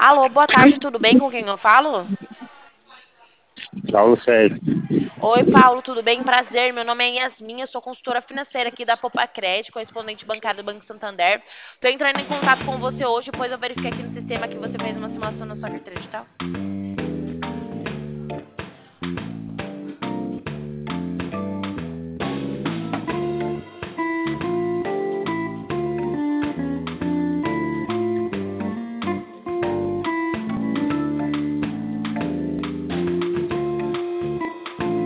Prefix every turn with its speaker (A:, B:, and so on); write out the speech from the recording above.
A: Alô, boa tarde, tudo bem com quem eu falo?
B: Paulo Sérgio.
A: Oi, Paulo, tudo bem? Prazer, meu nome é Yasmin, eu sou consultora financeira aqui da Popacred, correspondente bancário do Banco Santander. Tô entrando em contato com você hoje, pois eu verifiquei aqui no sistema que você fez uma simulação na sua carteira digital.